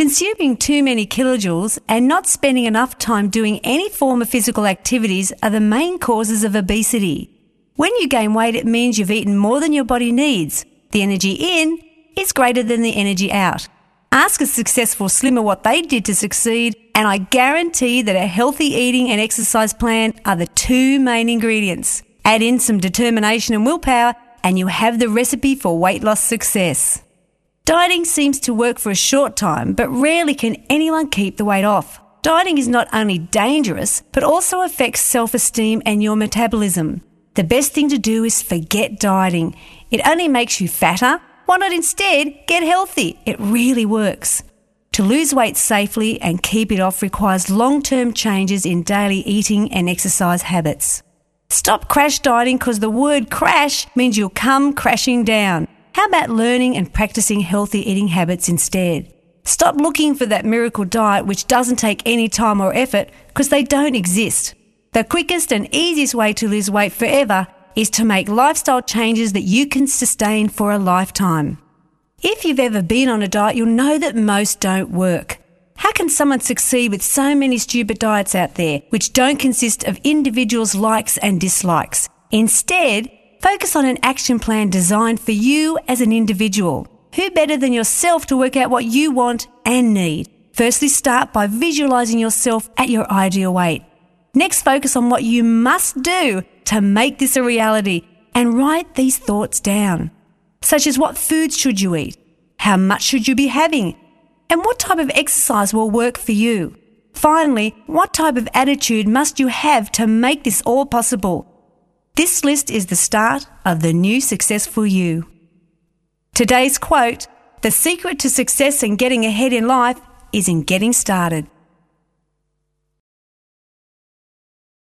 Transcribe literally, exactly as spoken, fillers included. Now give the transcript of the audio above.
Consuming too many kilojoules and not spending enough time doing any form of physical activities are the main causes of obesity. When you gain weight, it means you've eaten more than your body needs. The energy in is greater than the energy out. Ask a successful slimmer what they did to succeed, and I guarantee that a healthy eating and exercise plan are the two main ingredients. Add in some determination and willpower, and you have the recipe for weight loss success. Dieting seems to work for a short time, but rarely can anyone keep the weight off. Dieting is not only dangerous, but also affects self-esteem and your metabolism. The best thing to do is forget dieting. It only makes you fatter. Why not instead get healthy? It really works. To lose weight safely and keep it off requires long-term changes in daily eating and exercise habits. Stop crash dieting because the word crash means you'll come crashing down. How about learning and practicing healthy eating habits instead? Stop looking for that miracle diet which doesn't take any time or effort, because they don't exist. The quickest and easiest way to lose weight forever is to make lifestyle changes that you can sustain for a lifetime. If you've ever been on a diet, you'll know that most don't work. How can someone succeed with so many stupid diets out there which don't consist of individuals' likes and dislikes? Instead, focus on an action plan designed for you as an individual. Who better than yourself to work out what you want and need? Firstly, start by visualizing yourself at your ideal weight. Next, focus on what you must do to make this a reality and write these thoughts down, such as what foods should you eat, how much should you be having, and what type of exercise will work for you. Finally, what type of attitude must you have to make this all possible? This list is the start of the new successful you. Today's quote: "The secret to success and getting ahead in life is in getting started."